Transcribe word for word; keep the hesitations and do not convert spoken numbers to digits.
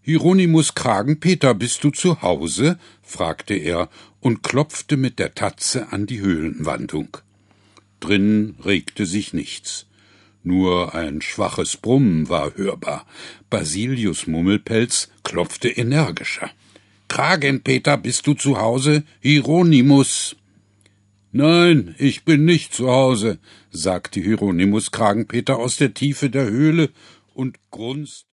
»Hieronymus Kragenpeter, bist du zu Hause?« fragte er und klopfte mit der Tatze an die Höhlenwandung. Drinnen regte sich nichts. Nur ein schwaches Brummen war hörbar. Basilius Mummelpelz klopfte energischer. »Kragenpeter, bist du zu Hause? Hieronymus!« »Nein, ich bin nicht zu Hause«, sagte Hieronymus Kragenpeter aus der Tiefe der Höhle und grunzte.